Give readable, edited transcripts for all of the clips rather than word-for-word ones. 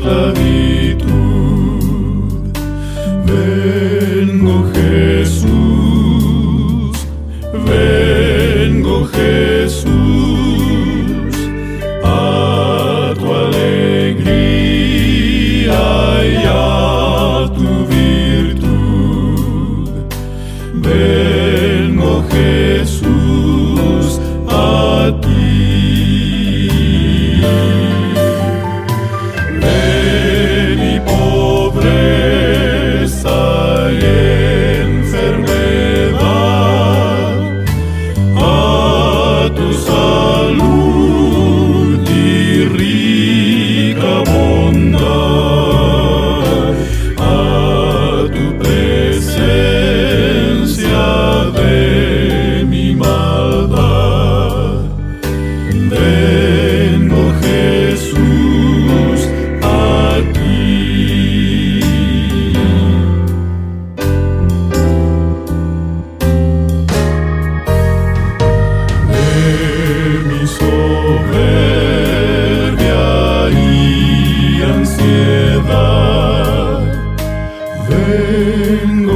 esclavitud. Vengo, Jesús, vengo, Jesús, a tu alegría y a tu virtud. Vengo, Jesús, a ti. De mi pobreza y enfermedad, a tu salud y rica bondad, a tu presencia de mi maldad. Vengo, Jesús, a ti. De mi soberbia y ansiedad, vengo,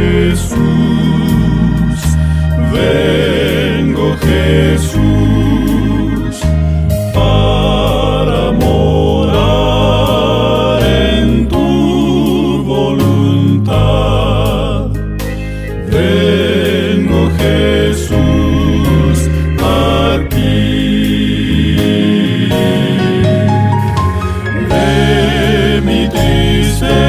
Jesús, vengo, Jesús, para morar en tu voluntad. Vengo, Jesús, a ti. De mi tristeza